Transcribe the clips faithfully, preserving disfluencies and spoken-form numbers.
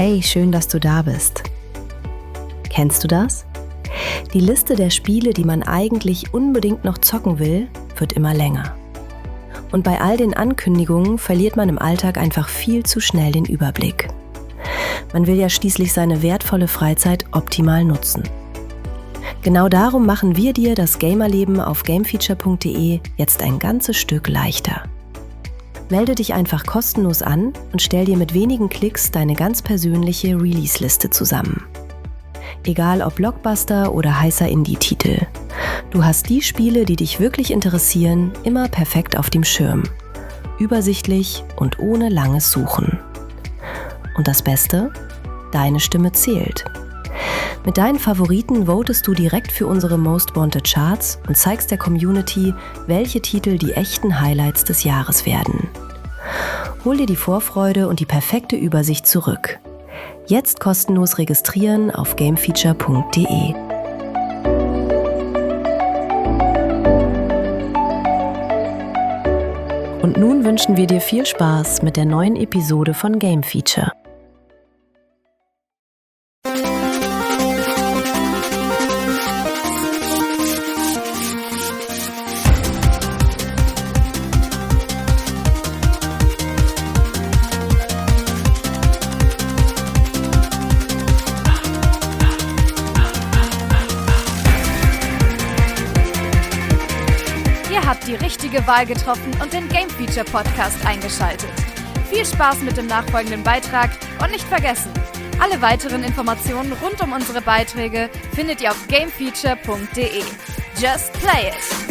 Hey, schön, dass du da bist. Kennst du das? Die Liste der Spiele, die man eigentlich unbedingt noch zocken will, wird immer länger. Und bei all den Ankündigungen verliert man im Alltag einfach viel zu schnell den Überblick. Man will ja schließlich seine wertvolle Freizeit optimal nutzen. Genau darum machen wir dir das Gamerleben auf gamefeature punkt de jetzt ein ganzes Stück leichter. Melde dich einfach kostenlos an und stell dir mit wenigen Klicks deine ganz persönliche Release-Liste zusammen. Egal ob Blockbuster oder heißer Indie-Titel. Du hast die Spiele, die dich wirklich interessieren, immer perfekt auf dem Schirm. Übersichtlich und ohne langes Suchen. Und das Beste? Deine Stimme zählt. Mit deinen Favoriten votest du direkt für unsere Most Wanted Charts und zeigst der Community, welche Titel die echten Highlights des Jahres werden. Hol dir die Vorfreude und die perfekte Übersicht zurück. Jetzt kostenlos registrieren auf gamefeature punkt de. Und nun wünschen wir dir viel Spaß mit der neuen Episode von Game Feature. Die richtige Wahl getroffen und den Game Feature Podcast eingeschaltet. Viel Spaß mit dem nachfolgenden Beitrag und nicht vergessen, alle weiteren Informationen rund um unsere Beiträge findet ihr auf gamefeature punkt de. Just play it!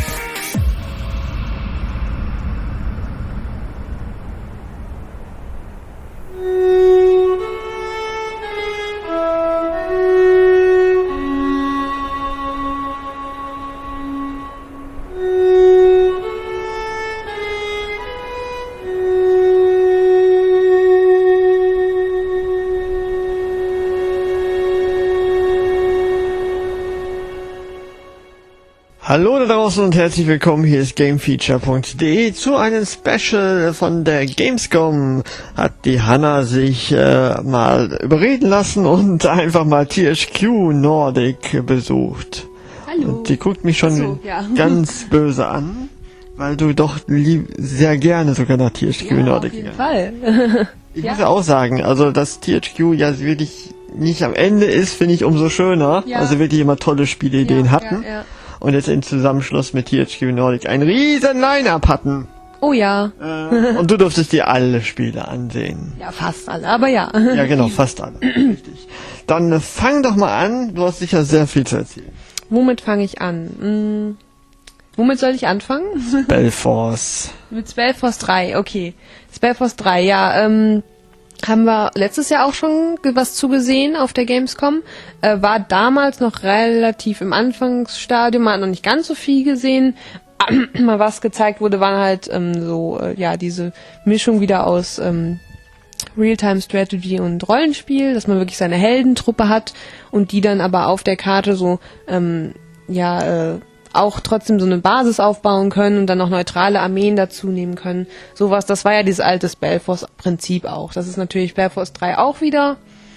Hallo da draußen und herzlich willkommen, hier ist gamefeature punkt de. Zu einem Special von der Gamescom hat die Hanna sich äh, mal überreden lassen und einfach mal T H Q Nordic besucht. Hallo. Und die guckt mich schon so, ja. ganz böse an, weil du doch lieb, sehr gerne sogar nach T H Q ja, Nordic auf jeden gegangen. Fall. Ich ja. muss ja auch sagen, also dass T H Q ja wirklich nicht am Ende ist, finde ich umso schöner. Ja. Also wirklich immer tolle Spieleideen ja, hatten. Ja, ja. Und jetzt im Zusammenschluss mit T H Q Nordic ein riesen Line-Up hatten. Oh ja. Äh, und du durftest dir alle Spiele ansehen. Ja, fast alle, aber ja. Ja genau, fast alle. Richtig. Dann äh, fang doch mal an, du hast sicher sehr viel zu erzählen. Womit fange ich an? Hm, womit soll ich anfangen? Spellforce. Mit Spellforce drei, okay. Spellforce drei, ja, ähm, haben wir letztes Jahr auch schon was zugesehen auf der Gamescom. Äh, war damals noch relativ im Anfangsstadium, man hat noch nicht ganz so viel gesehen. Mal was gezeigt wurde, waren halt ähm, so, äh, ja, diese Mischung wieder aus ähm, Real-Time-Strategy und Rollenspiel, dass man wirklich seine Heldentruppe hat und die dann aber auf der Karte so, ähm, ja, äh, auch trotzdem so eine Basis aufbauen können und dann noch neutrale Armeen dazu nehmen können. Sowas, das war ja dieses alte Spellforce-Prinzip auch. Das ist natürlich Spellforce drei auch wieder.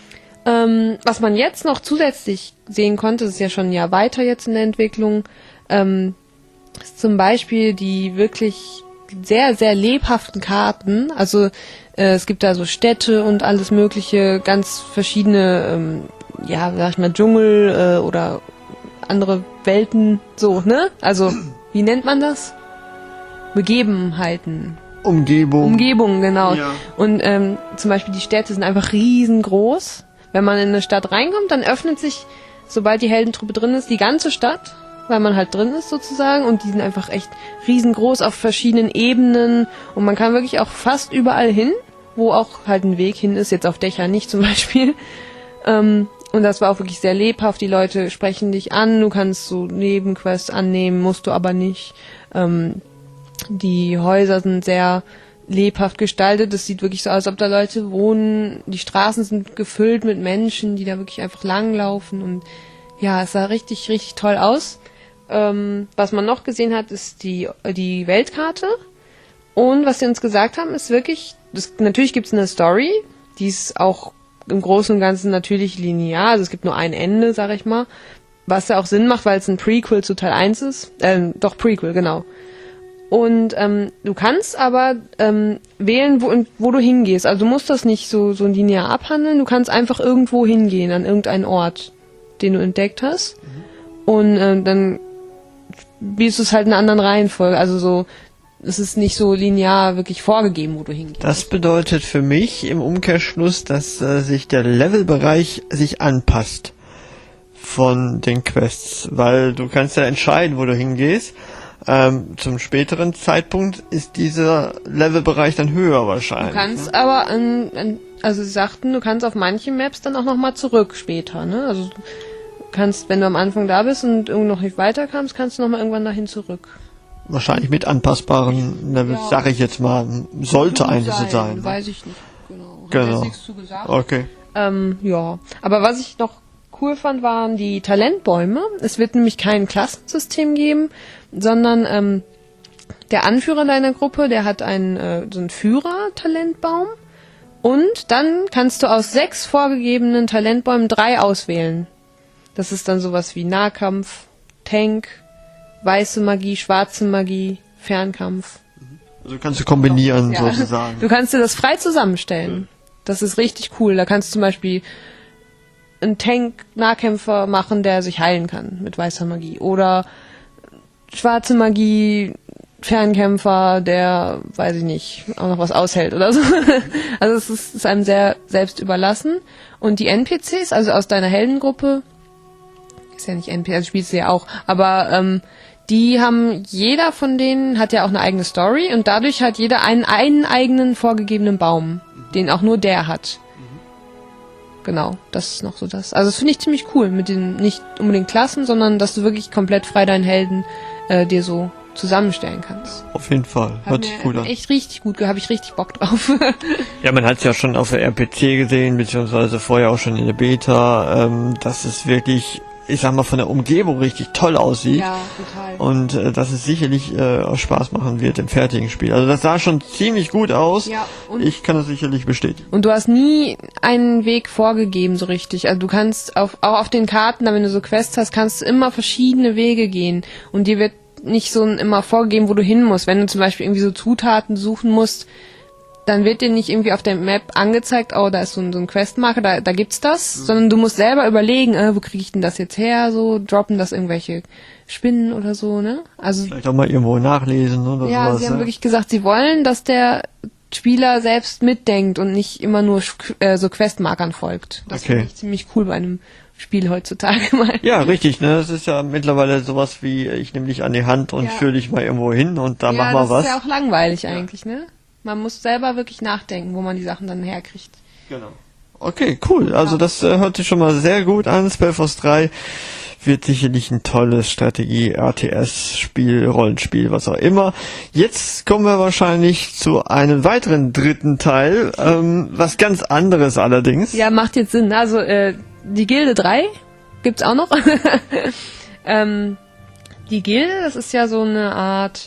Ähm, was man jetzt noch zusätzlich sehen konnte, das ist ja schon ein Jahr weiter jetzt in der Entwicklung, ähm, ist zum Beispiel die wirklich sehr, sehr lebhaften Karten. Also äh, es gibt da so Städte und alles mögliche, ganz verschiedene, ähm, ja, sag ich mal, Dschungel äh, oder andere Welten, so, ne? Also, wie nennt man das? Begebenheiten. Umgebung. Umgebung, genau. Ja. Und ähm, zum Beispiel die Städte sind einfach riesengroß. Wenn man in eine Stadt reinkommt, dann öffnet sich, sobald die Heldentruppe drin ist, die ganze Stadt, weil man halt drin ist sozusagen. Und die sind einfach echt riesengroß auf verschiedenen Ebenen. Und man kann wirklich auch fast überall hin, wo auch halt ein Weg hin ist, jetzt auf Dächer nicht zum Beispiel. Ähm, Und das war auch wirklich sehr lebhaft. Die Leute sprechen dich an. Du kannst so Nebenquests annehmen, musst du aber nicht. Ähm, die Häuser sind sehr lebhaft gestaltet. Es sieht wirklich so aus, als ob da Leute wohnen. Die Straßen sind gefüllt mit Menschen, die da wirklich einfach langlaufen. Und ja, es sah richtig, richtig toll aus. Ähm, was man noch gesehen hat, ist die, die Weltkarte. Und was sie uns gesagt haben, ist wirklich, das, natürlich gibt es eine Story. Die ist auch im Großen und Ganzen natürlich linear, also es gibt nur ein Ende, sag ich mal, was ja auch Sinn macht, weil es ein Prequel zu Teil eins ist, ähm, doch Prequel, genau. Und ähm, du kannst aber ähm, wählen, wo, wo du hingehst, also du musst das nicht so, so linear abhandeln, du kannst einfach irgendwo hingehen, an irgendeinen Ort, den du entdeckt hast, mhm. und äh, dann spielst du es halt in einer anderen Reihenfolge, also so, es ist nicht so linear wirklich vorgegeben, wo du hingehst. Das bedeutet für mich im Umkehrschluss, dass äh, sich der Levelbereich sich anpasst von den Quests, weil du kannst ja entscheiden, wo du hingehst. Ähm, zum späteren Zeitpunkt ist dieser Levelbereich dann höher wahrscheinlich. Du kannst ne? aber, an, an, also sie sagten, du kannst auf manche Maps dann auch nochmal zurück später, ne? Also du kannst, wenn du am Anfang da bist und irgendwo noch nicht weiterkamst, kannst du nochmal irgendwann dahin zurück. Wahrscheinlich mit anpassbaren Levels, ja, sag ich jetzt mal, sollte eigentlich so sein. Ne? Weiß ich nicht, genau. Genau. Hab jetzt nichts zu gesagt. Okay. Ähm, ja, aber was ich noch cool fand, waren die Talentbäume. Es wird nämlich kein Klassensystem geben, sondern ähm, der Anführer deiner Gruppe, der hat einen äh, so einen Führer-Talentbaum, und dann kannst du aus sechs vorgegebenen Talentbäumen drei auswählen. Das ist dann sowas wie Nahkampf, Tank, weiße Magie, schwarze Magie, Fernkampf. Also kannst du kombinieren, ja, sozusagen. Du kannst dir das frei zusammenstellen. Das ist richtig cool. Da kannst du zum Beispiel einen Tank-Nahkämpfer machen, der sich heilen kann mit weißer Magie. Oder schwarze Magie, Fernkämpfer, der, weiß ich nicht, auch noch was aushält oder so. Also es ist, ist einem sehr selbst überlassen. Und die N P Cs, also aus deiner Heldengruppe, ist ja nicht N P C, also spielst du ja auch, aber ähm, die haben, jeder von denen hat ja auch eine eigene Story, und dadurch hat jeder einen, einen eigenen vorgegebenen Baum, den auch nur der hat. Mhm. Genau, das ist noch so das. Also das finde ich ziemlich cool, mit den nicht unbedingt Klassen, sondern dass du wirklich komplett frei deinen Helden äh, dir so zusammenstellen kannst. Auf jeden Fall, hat hört sich gut an. Echt richtig gut, habe ich richtig Bock drauf. Ja, man hat es ja schon auf der R P C gesehen, beziehungsweise vorher auch schon in der Beta, ähm, dass es wirklich, ich sag mal, von der Umgebung richtig toll aussieht. Ja, total. Und äh, dass es sicherlich äh, auch Spaß machen wird im fertigen Spiel. Also das sah schon ziemlich gut aus. Ja, und ich kann das sicherlich bestätigen. Und du hast nie einen Weg vorgegeben so richtig. Also du kannst auf, auch auf den Karten, wenn du so Quests hast, kannst du immer verschiedene Wege gehen. Und dir wird nicht so immer vorgegeben, wo du hin musst. Wenn du zum Beispiel irgendwie so Zutaten suchen musst, dann wird dir nicht irgendwie auf der Map angezeigt, oh, da ist so ein, so ein Questmarker, da, da gibt's das, mhm. sondern du musst selber überlegen, äh, wo kriege ich denn das jetzt her, so, droppen das irgendwelche Spinnen oder so, ne? Also vielleicht auch mal irgendwo nachlesen oder ja, sowas. Sie haben ja. wirklich gesagt, sie wollen, dass der Spieler selbst mitdenkt und nicht immer nur äh, so Questmarkern folgt. Das okay. finde ich ziemlich cool bei einem Spiel heutzutage mal. Ja, richtig, ne? Das ist ja mittlerweile sowas wie, ich nehme dich an die Hand und ja. führe dich mal irgendwo hin und da ja, mach mal was. Das ist ja auch langweilig eigentlich, ne? Man muss selber wirklich nachdenken, wo man die Sachen dann herkriegt. Genau. Okay, cool. Also das äh, hört sich schon mal sehr gut an. Spellforce drei wird sicherlich ein tolles Strategie-R T S-Spiel, Rollenspiel, was auch immer. Jetzt kommen wir wahrscheinlich zu einem weiteren dritten Teil, ähm, was ganz anderes allerdings. Ja, macht jetzt Sinn. Also äh, die Gilde drei gibt's auch noch. ähm, die Gilde, das ist ja so eine Art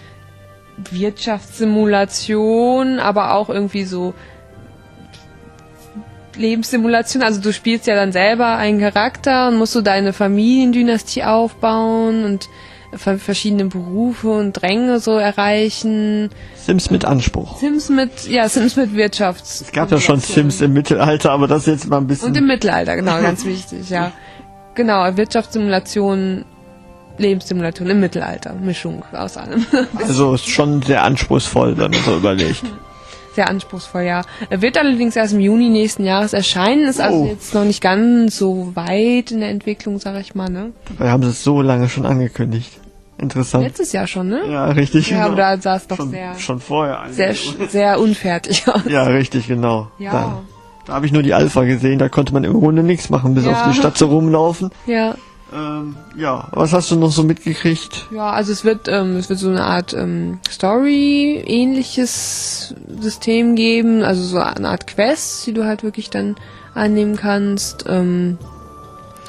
Wirtschaftssimulation, aber auch irgendwie so Lebenssimulation. Also du spielst ja dann selber einen Charakter und musst so deine Familiendynastie aufbauen und verschiedene Berufe und Ränge so erreichen. Sims mit Anspruch. Sims mit, ja, Sims mit Wirtschafts. Es gab ja schon Sims im Mittelalter, aber das jetzt mal ein bisschen... Und im Mittelalter, genau, ganz wichtig, ja. Genau, Wirtschaftssimulation, Lebenssimulation im Mittelalter, Mischung aus allem. Also ist schon sehr anspruchsvoll, wenn man so überlegt. Sehr anspruchsvoll, ja. Er wird allerdings erst im Juni nächsten Jahres erscheinen, ist oh. also jetzt noch nicht ganz so weit in der Entwicklung, sag ich mal, ne? Wir haben es so lange schon angekündigt. Interessant. Letztes Jahr schon, ne? Ja, richtig. Ja, genau. aber da sah es doch schon, sehr... Schon vorher. Sehr, sehr unfertig aus. Ja, richtig, genau. Ja. Da, da habe ich nur die Alpha gesehen, da konnte man im Grunde nichts machen, bis ja. auf die Stadt so rumlaufen. Ja. Ähm, ja, was hast du noch so mitgekriegt? Ja, also es wird, ähm, es wird so eine Art ähm, Story-ähnliches System geben, also so eine Art Quest, die du halt wirklich dann annehmen kannst. Ähm,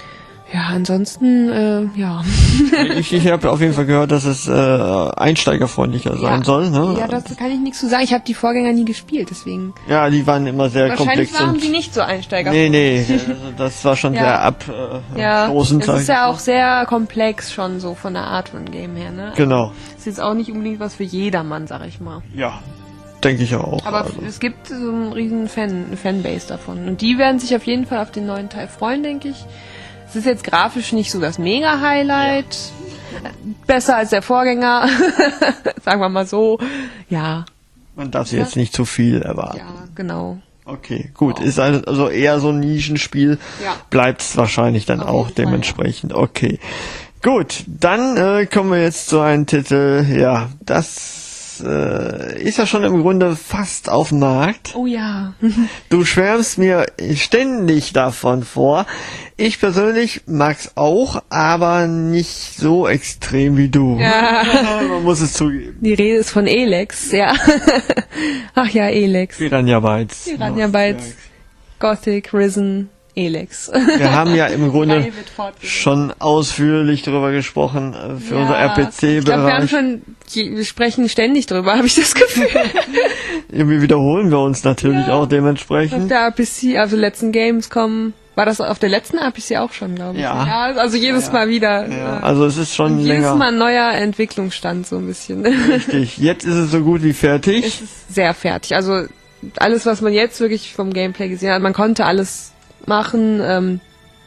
Ja, ansonsten, äh, ja. ich ich habe auf jeden Fall gehört, dass es äh, einsteigerfreundlicher sein ja. soll. Ne? Ja, das kann ich nichts zu sagen. Ich habe die Vorgänger nie gespielt, deswegen. Ja, die waren immer sehr Wahrscheinlich komplex. waren die nicht so Nee, einsteigerfreundlich. nee, also das war schon Ja. sehr abstoßend. Äh, Ja, stoßend, es sag ist ich ja mal. auch sehr komplex schon so von der Art von Game her, ne? Genau, Ist jetzt auch nicht unbedingt was für jedermann, sag ich mal. ja, denke ich auch. Aber also. es gibt so einen riesen Fan, Fanbase davon. Und die werden sich auf jeden Fall auf den neuen Teil freuen, denke ich. Es ist jetzt grafisch nicht so das Mega-Highlight. Besser als der Vorgänger. Sagen wir mal so. Ja. Man darf sich jetzt nicht zu viel erwarten. Ja, genau. Okay, gut. Ist also eher so ein Nischenspiel. Ja. Bleibt es wahrscheinlich dann Auf auch jeden Fall, dementsprechend. Okay. Gut, dann äh, kommen wir jetzt zu einem Titel. Ja, das äh, ist ja schon im Grunde fast auf dem Markt. Oh ja. Du schwärmst mir ständig davon vor. Ich persönlich mag's auch, aber nicht so extrem wie du. Ja. Man muss es zugeben. Die Rede ist von Elex, ja. Ach ja, Elex. Piranha Bytes. Piranha Bytes, Gothic, Risen, Elex. Wir haben ja im Grunde Reihe wird fortgesetzt. schon ausführlich darüber gesprochen äh, für Ja, unser R P Ich glaube, wir haben C-Bereich. schon, wir sprechen ständig drüber, habe ich das Gefühl. Irgendwie wiederholen wir uns natürlich Ja. auch Auf dementsprechend. der R P C, also letzten Gamescom, war das auf der letzten R P C auch schon, glaube ich. Ja. Also jedes Mal wieder. Ja, äh, also es ist schon und jedes länger Mal ein neuer Entwicklungsstand, so ein bisschen. richtig. Jetzt ist es so gut wie fertig. Es ist sehr fertig. Also alles, was man jetzt wirklich vom Gameplay gesehen hat, man konnte alles machen. Ähm,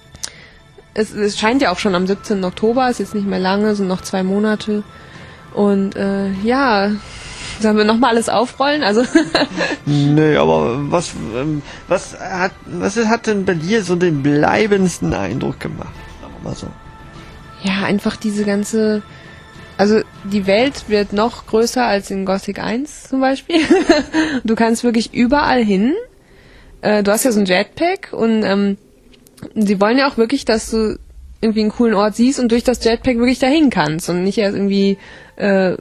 es, es scheint ja auch schon am siebzehnten Oktober, ist jetzt nicht mehr lange, sind noch zwei Monate. Und äh, ja, sollen wir nochmal alles aufrollen? Also Nee, aber was, ähm, was hat, was hat denn bei dir so den bleibendsten Eindruck gemacht? Sagen wir mal so. ja, einfach diese ganze... Also die Welt wird noch größer als in Gothic eins zum Beispiel. Du kannst wirklich überall hin. Äh, du hast ja so ein Jetpack und ähm, sie wollen ja auch wirklich, dass du irgendwie einen coolen Ort siehst und durch das Jetpack wirklich dahin kannst und nicht erst irgendwie, äh,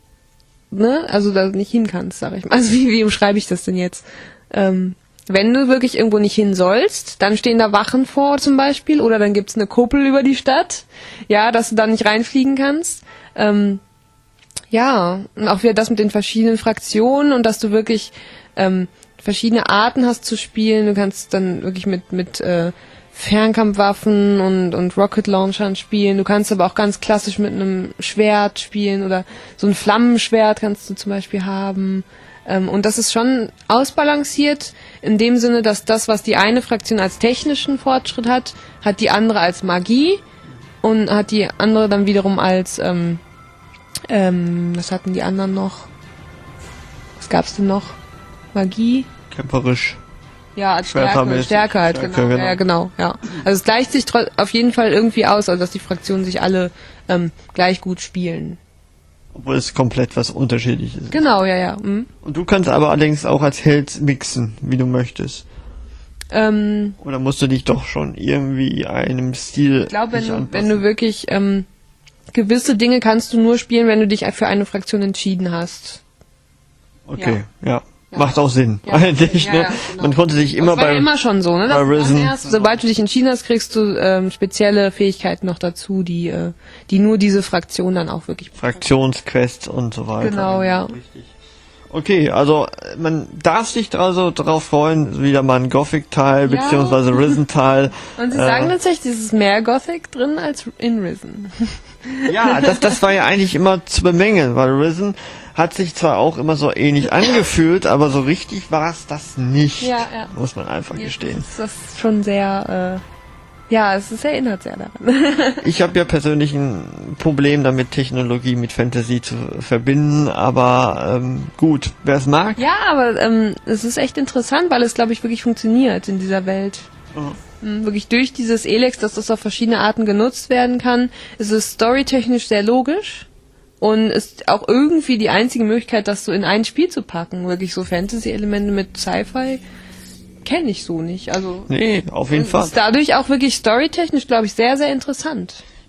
ne, also da nicht hin kannst, sag ich mal. Also wie, wie umschreibe ich das denn jetzt? Ähm, wenn du wirklich irgendwo nicht hin sollst, dann stehen da Wachen vor zum Beispiel oder dann gibt's eine Kuppel über die Stadt, ja, dass du da nicht reinfliegen kannst. Ähm, ja, und auch wieder das mit den verschiedenen Fraktionen und dass du wirklich ähm, verschiedene Arten hast zu spielen. Du kannst dann wirklich mit mit äh, Fernkampfwaffen und und Rocket Launchern spielen. Du kannst aber auch ganz klassisch mit einem Schwert spielen oder so ein Flammenschwert kannst du zum Beispiel haben. Ähm, und das ist schon ausbalanciert in dem Sinne, dass das, was die eine Fraktion als technischen Fortschritt hat, hat die andere als Magie und hat die andere dann wiederum als ähm, ähm, was hatten die anderen noch? Was gab's denn noch? Magie? Kämpferisch. Ja, als Stärke, Schwertermäßig. Stärke halt, Stärke, genau. genau. Ja, ja, genau, ja. Also es gleicht sich tro- auf jeden Fall irgendwie aus, also dass die Fraktionen sich alle ähm, gleich gut spielen. Obwohl es komplett was Unterschiedliches ist. Genau, ja, ja. Mhm. Und du kannst aber allerdings auch als Held mixen, wie du möchtest. Ähm, Oder musst du dich doch schon irgendwie einem Stil ich glaube, wenn dich du, anpassen? wenn du wirklich ähm, gewisse Dinge kannst du nur spielen, wenn du dich für eine Fraktion entschieden hast. Okay, ja. Ja. Macht auch Sinn. Ja, Eigentlich, ja, ne? ja, genau. Man konnte sich immer das war bei... ja immer schon so, ne? bei Das Risen. erst, sobald du dich entschieden hast, kriegst du ähm, spezielle Fähigkeiten noch dazu, die äh, die nur diese Fraktion dann auch wirklich Fraktionsquests und so weiter. Genau, ja. Richtig. Okay, also äh, man darf sich also darauf freuen, wieder mal ein Gothic-Teil, Ja. beziehungsweise Risen-Teil. Und sie Äh, sagen tatsächlich, es ist mehr Gothic drin als in Risen. Ja, das, das war ja eigentlich immer zu bemängeln, weil Risen hat sich zwar auch immer so ähnlich angefühlt, aber so richtig war es das nicht. Ja, ja. Muss man einfach gestehen. Ist das schon sehr, äh, ja, es ist, erinnert sehr daran. Ich habe ja persönlich ein Problem damit, Technologie mit Fantasy zu verbinden, aber ähm, gut, wer es mag. Ja, aber ähm, es ist echt interessant, weil es, glaube ich, wirklich funktioniert in dieser Welt. Mhm. Wirklich durch dieses Elex, dass das auf verschiedene Arten genutzt werden kann, ist es storytechnisch sehr logisch und ist auch irgendwie die einzige Möglichkeit, das so in ein Spiel zu packen. Wirklich so Fantasy-Elemente mit Sci-Fi kenne ich so nicht. Also Nee, auf jeden und Fall. ist dadurch auch wirklich storytechnisch, glaube ich, sehr, sehr interessant.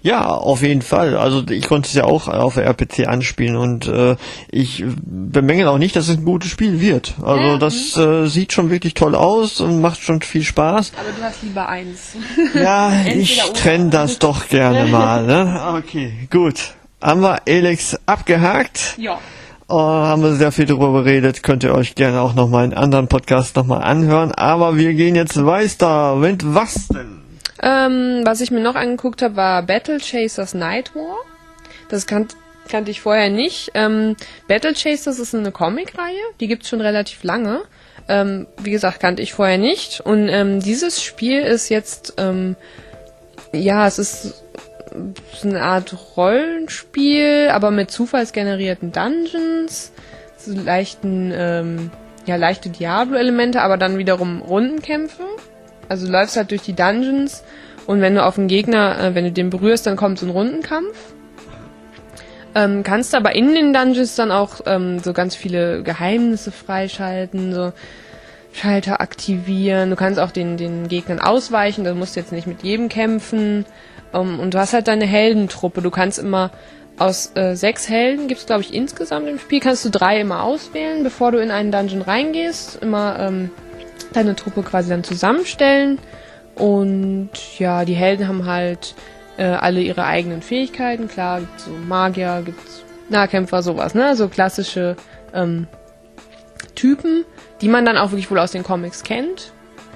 Ja, auf jeden Fall. Also ich konnte es ja auch auf der R P C anspielen und äh, ich bemängel auch nicht, dass es ein gutes Spiel wird. Also ja, das äh, sieht schon wirklich toll aus und macht schon viel Spaß. Aber du hast lieber eins. Ja, ich trenne das doch gerne mal. Ne? Okay, gut. Haben wir Elex abgehakt? Ja. Oh, haben wir sehr viel darüber geredet, könnt ihr euch gerne auch nochmal in anderen Podcasts nochmal anhören. Aber wir gehen jetzt weiter. Mit was denn? Ähm, was ich mir noch angeguckt habe, war Battle Chasers Night War. Das kan- kannte ich vorher nicht. Ähm, Battle Chasers ist eine Comicreihe, die gibt's schon relativ lange. Ähm, wie gesagt, kannte ich vorher nicht. Und ähm, dieses Spiel ist jetzt, ähm, ja, es ist eine Art Rollenspiel, aber mit zufallsgenerierten Dungeons, so leichten, ähm, ja, leichte Diablo-Elemente, aber dann wiederum Rundenkämpfe. Also du läufst halt durch die Dungeons und wenn du auf einen Gegner, äh, wenn du den berührst, dann kommt so ein Rundenkampf. Ähm, kannst aber in den Dungeons dann auch ähm, so ganz viele Geheimnisse freischalten, so Schalter aktivieren. Du kannst auch den, den Gegnern ausweichen, du musst jetzt nicht mit jedem kämpfen. Um, und du hast halt deine Heldentruppe. Du kannst immer aus äh, sechs Helden, gibt es glaube ich insgesamt im Spiel, kannst du drei immer auswählen, bevor du in einen Dungeon reingehst. Immer ähm, deine Truppe quasi dann zusammenstellen. Und ja, die Helden haben halt äh, alle ihre eigenen Fähigkeiten. Klar, gibt's so Magier, gibt's Nahkämpfer, sowas, ne? So klassische ähm, Typen, die man dann auch wirklich wohl aus den Comics kennt.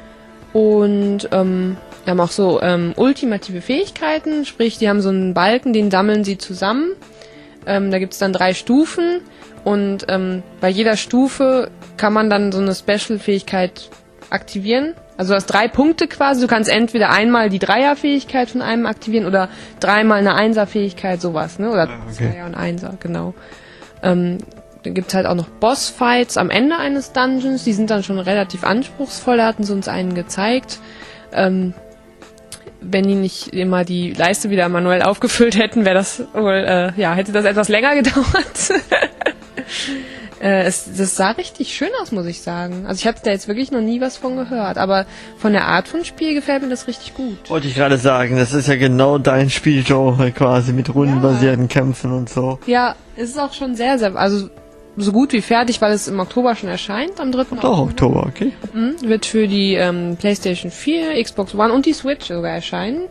Und ähm, die haben auch so ähm, ultimative Fähigkeiten, sprich, die haben so einen Balken, den sammeln sie zusammen. Ähm, da gibt's dann drei Stufen und ähm, bei jeder Stufe kann man dann so eine Special-Fähigkeit aktivieren. Also du hast drei Punkte quasi, du kannst entweder einmal die Dreier-Fähigkeit von einem aktivieren oder dreimal eine Einser-Fähigkeit, sowas, ne? Oder okay. Zweier und Einser, genau. Ähm, da gibt's halt auch noch Bossfights am Ende eines Dungeons, die sind dann schon relativ anspruchsvoll, da hatten sie uns einen gezeigt. Ähm, wenn die nicht immer die Leiste wieder manuell aufgefüllt hätten, wäre das wohl, äh, ja, hätte das etwas länger gedauert. äh, es, das sah richtig schön aus, muss ich sagen. Also ich hatte da jetzt wirklich noch nie was von gehört, aber von der Art von Spiel gefällt mir das richtig gut. Wollte ich gerade sagen, das ist ja genau dein Spielgenre quasi mit rundenbasierten ja. Kämpfen und so. Ja, es ist auch schon sehr, sehr, also so gut wie fertig, weil es im Oktober schon erscheint, am dritten Doch, Oktober, okay. Mhm, wird für die ähm, PlayStation vier, Xbox One und die Switch sogar erscheinen.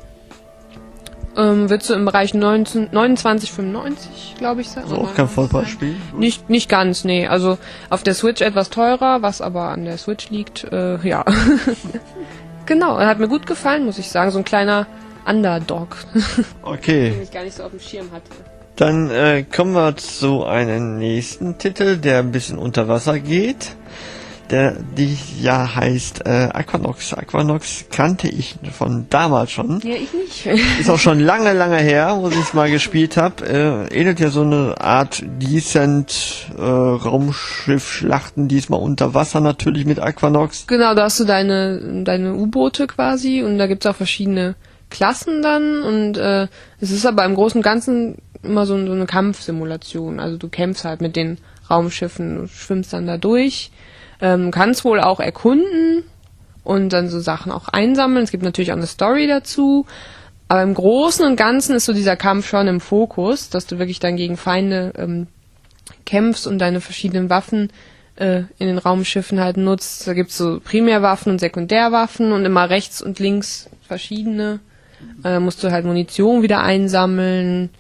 Ähm, wird so im Bereich neunzehn, neunundzwanzig fünfundneunzig, glaube ich. Also auch kein Vollpreisspiel? Nicht, nicht ganz, nee. Also auf der Switch etwas teurer, was aber an der Switch liegt, äh, ja. Genau, er hat mir gut gefallen, muss ich sagen. So ein kleiner Underdog. Okay. Den ich gar nicht so auf dem Schirm hatte. Dann äh, kommen wir zu einem nächsten Titel, der ein bisschen unter Wasser geht. Der die ja heißt äh, Aquanox. Aquanox kannte ich von damals schon. Ja, ich nicht. Ist auch schon lange, lange her, wo ich es mal gespielt habe. Äh, ähnelt ja so eine Art Decent äh, Raumschiff-Schlachten, diesmal unter Wasser natürlich mit Aquanox. Genau, da hast du deine deine U-Boote quasi und da gibt's auch verschiedene Klassen dann und äh, es ist aber im Großen und Ganzen immer so, so eine Kampfsimulation. Also du kämpfst halt mit den Raumschiffen, du schwimmst dann da durch, ähm, kannst wohl auch erkunden und dann so Sachen auch einsammeln. Es gibt natürlich auch eine Story dazu, aber im Großen und Ganzen ist so dieser Kampf schon im Fokus, dass du wirklich dann gegen Feinde ähm, kämpfst und deine verschiedenen Waffen äh, in den Raumschiffen halt nutzt. Da gibt's so Primärwaffen und Sekundärwaffen und immer rechts und links verschiedene. Äh, musst du halt Munition wieder einsammeln.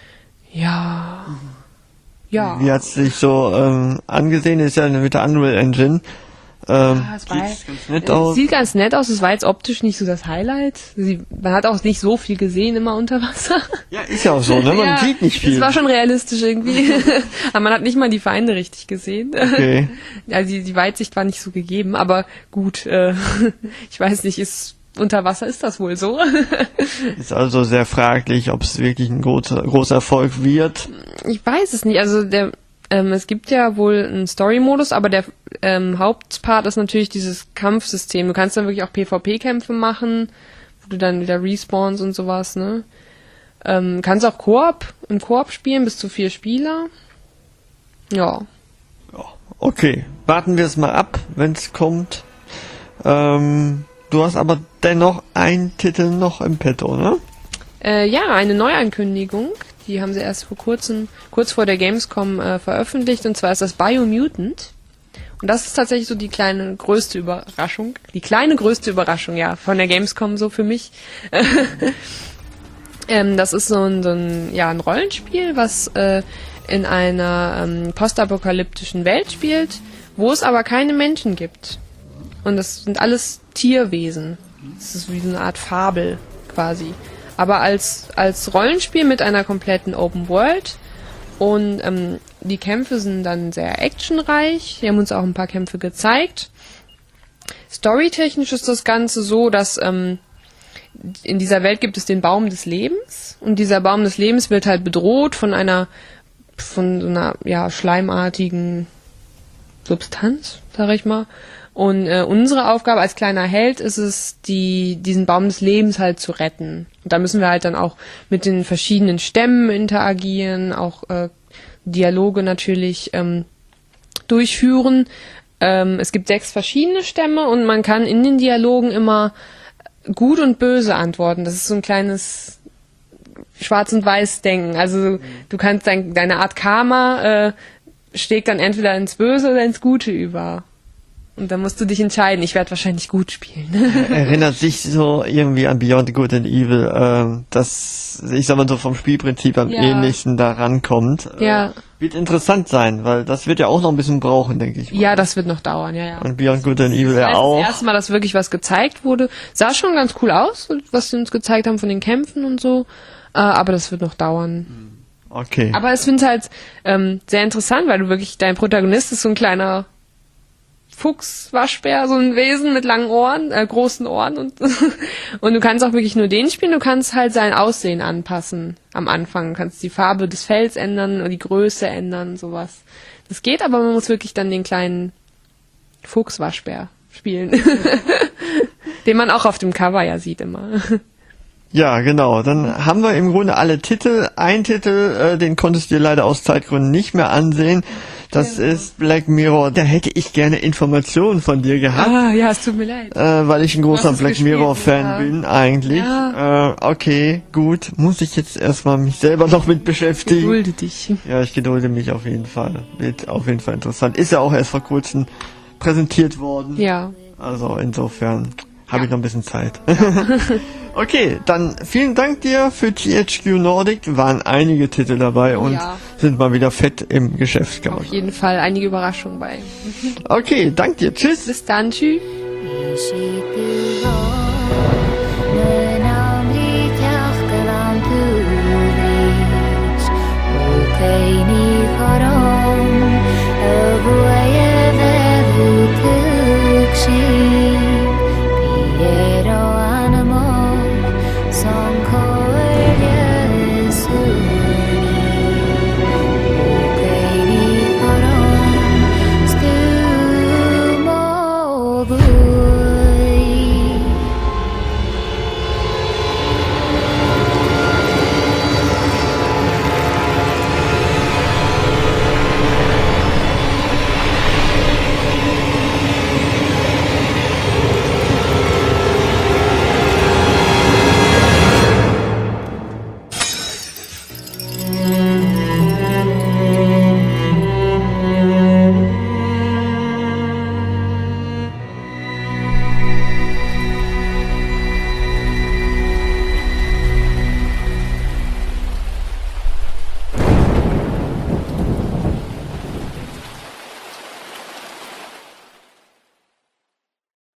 Ja. Ja. Wie hat's sich so ähm, angesehen? Ist ja mit der Unreal Engine. Ähm, ja, es war ganz nett es aus. sieht ganz nett aus. Es war jetzt optisch nicht so das Highlight. Sie, man hat auch nicht so viel gesehen immer unter Wasser. Ja, ist ja auch so, ne? Man ja, sieht nicht viel. Es war schon realistisch irgendwie. Aber man hat nicht mal die Feinde richtig gesehen. Okay. Also die, die Weitsicht war nicht so gegeben. Aber gut, äh, ich weiß nicht, ist unter Wasser ist das wohl so. Ist also sehr fraglich, ob es wirklich ein großer, großer Erfolg wird. Ich weiß es nicht. Also der, ähm, es gibt ja wohl einen Story-Modus, aber der ähm, Hauptpart ist natürlich dieses Kampfsystem. Du kannst dann wirklich auch PvP-Kämpfe machen, wo du dann wieder respawnst und sowas, ne? Ähm, kannst auch Koop, im Koop spielen, bis zu vier Spieler. Ja. Ja, okay. Warten wir es mal ab, wenn es kommt. Ähm... Du hast aber dennoch einen Titel noch im Petto, ne? Äh, ja, eine Neuankündigung. Die haben sie erst vor kurzem, kurz vor der Gamescom äh, veröffentlicht. Und zwar ist das Biomutant. Und das ist tatsächlich so die kleine, größte Überraschung. Die kleine, größte Überraschung, ja, von der Gamescom so für mich. ähm, das ist so ein, so ein, ja, ein Rollenspiel, was äh, in einer ähm, postapokalyptischen Welt spielt, wo es aber keine Menschen gibt. Und das sind alles Tierwesen. Das ist wie so eine Art Fabel quasi. Aber als, als Rollenspiel mit einer kompletten Open World. Und ähm, die Kämpfe sind dann sehr actionreich. Die haben uns auch ein paar Kämpfe gezeigt. Storytechnisch ist das Ganze so, dass ähm, in dieser Welt gibt es den Baum des Lebens. Und dieser Baum des Lebens wird halt bedroht von einer von so einer ja, schleimartigen Substanz, sag ich mal. Und äh, unsere Aufgabe als kleiner Held ist es, die diesen Baum des Lebens halt zu retten. Und da müssen wir halt dann auch mit den verschiedenen Stämmen interagieren, auch äh, Dialoge natürlich ähm, durchführen. Ähm, es gibt sechs verschiedene Stämme und man kann in den Dialogen immer gut und böse antworten. Das ist so ein kleines Schwarz- und Weiß-Denken. Also du kannst dein, deine Art Karma äh, schlägt dann entweder ins Böse oder ins Gute über. Und dann musst du dich entscheiden. Ich werde wahrscheinlich gut spielen. Erinnert sich so irgendwie an Beyond Good and Evil, äh, dass, ich sag mal so vom Spielprinzip am Ja. ähnlichsten da rankommt. Ja. Äh, wird interessant sein, weil das wird ja auch noch ein bisschen brauchen, denke ich mal. Ja, das wird noch dauern, ja, ja. Und Beyond Good and Evil Das ja heißt, auch. das erste Mal, dass wirklich was gezeigt wurde. Sah schon ganz cool aus, was sie uns gezeigt haben von den Kämpfen und so. Äh, aber das wird noch dauern. Okay. Aber ich finde es halt ähm, sehr interessant, weil du wirklich, dein Protagonist ist so ein kleiner Fuchs, Waschbär, so ein Wesen mit langen Ohren, äh, großen Ohren und und du kannst auch wirklich nur den spielen, du kannst halt sein Aussehen anpassen am Anfang, du kannst die Farbe des Fells ändern oder die Größe ändern, sowas. Das geht, aber man muss wirklich dann den kleinen Fuchs-Waschbär spielen, den man auch auf dem Cover ja sieht immer. Ja, genau. Dann haben wir im Grunde alle Titel. Ein Titel, äh, den konntest du dir leider aus Zeitgründen nicht mehr ansehen. Das ja. ist Black Mirror. Da hätte ich gerne Informationen von dir gehabt. Ah, ja, es tut mir leid. Äh, weil ich ein großer Black gespielt, Mirror-Fan ja. bin, eigentlich. Ja. Äh, okay, gut. Muss ich jetzt erstmal mich selber noch mit beschäftigen. Gedulde dich. Ja, ich gedulde mich auf jeden Fall. Wird auf jeden Fall interessant. Ist ja auch erst vor kurzem präsentiert worden. Ja. Also insofern habe ich noch ein bisschen Zeit. Ja. Okay, dann vielen Dank dir für T H Q Nordic. Waren einige Titel dabei und ja. sind mal wieder fett im Geschäft geworden. Auf jeden Fall einige Überraschungen bei. Okay, dank dir. Tschüss. Bis dann. Tschüss.